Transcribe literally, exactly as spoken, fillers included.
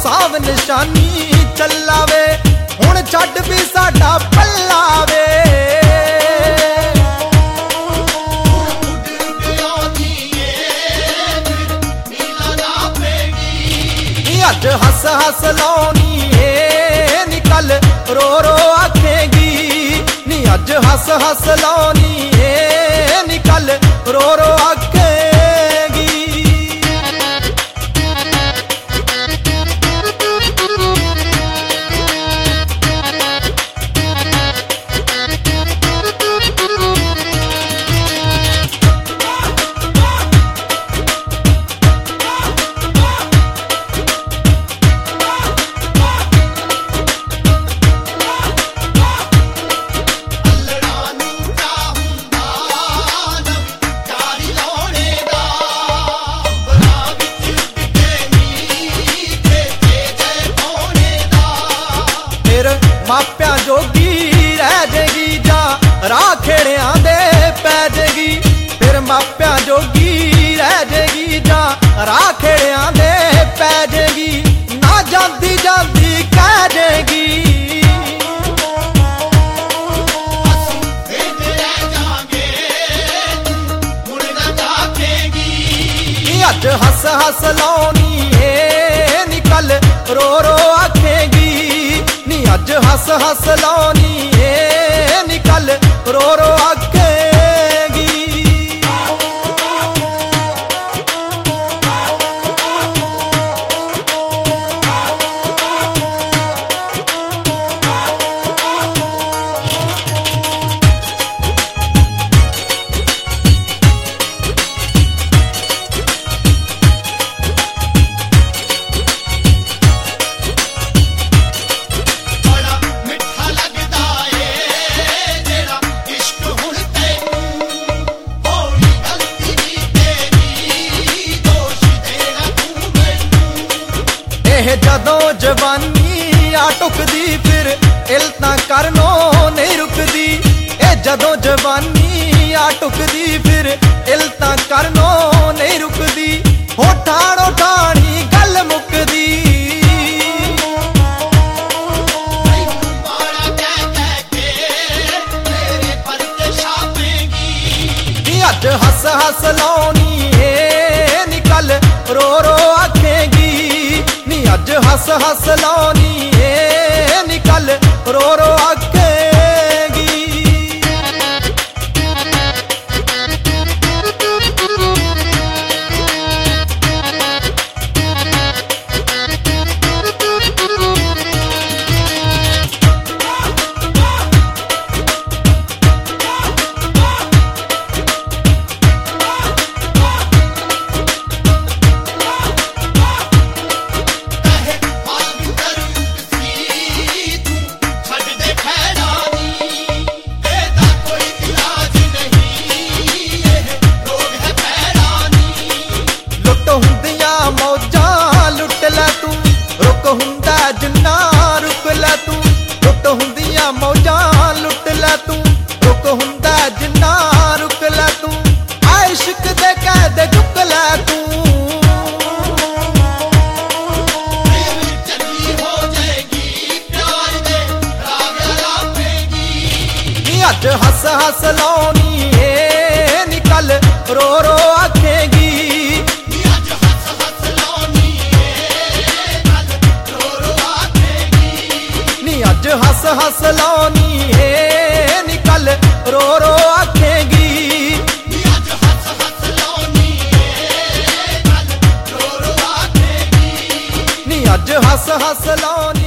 साव निशानी चलावे हुण छड्ड भी साडा पल्ला वे। अज हस हस लाउनी है निकल रो रो आखेगी नी अज हस हस लाउनी है निकल रो रो आखेगी। मापिया जोगी रह जेगी जा राह खेड़ियां दे पै जेगी। फिर मापिया जोगी रह जेगी जा राह खेड़ियां दे पै जेगी। ना जांदी जांदी कह जेगी अज हस हस लाउनी है निकल रो रो आखेगी नी अज हस हस लाउनी है निकल रो रो आखेगी। जदों जवानी आ टुकदी फिर इल्तां करनो नहीं रुकदी। ए जदों जवानी आ टुकदी फिर इल्तां करनो नहीं रुकदी। होठाणो ठाणी गल मुकदी अज हस हस लाउनी है निकल रो रो आखेगी नी अज हस हस लाउनी है निकल रो रो आखेगी। जिन्ना रुक लै तू रुक हुंदियां मौजां लुट लै तू रुक हुंदा जिन्ना रुक लै तू आशिक दे कैद चुक लै तू अज हस हस लाउनी है निकल रो रो आखेगी अज हस हस लाउनी है निकल रो रो आखेगी अज हस हस लाउनी है निकल रो रो आखेगी नी अज हस हस लाउनी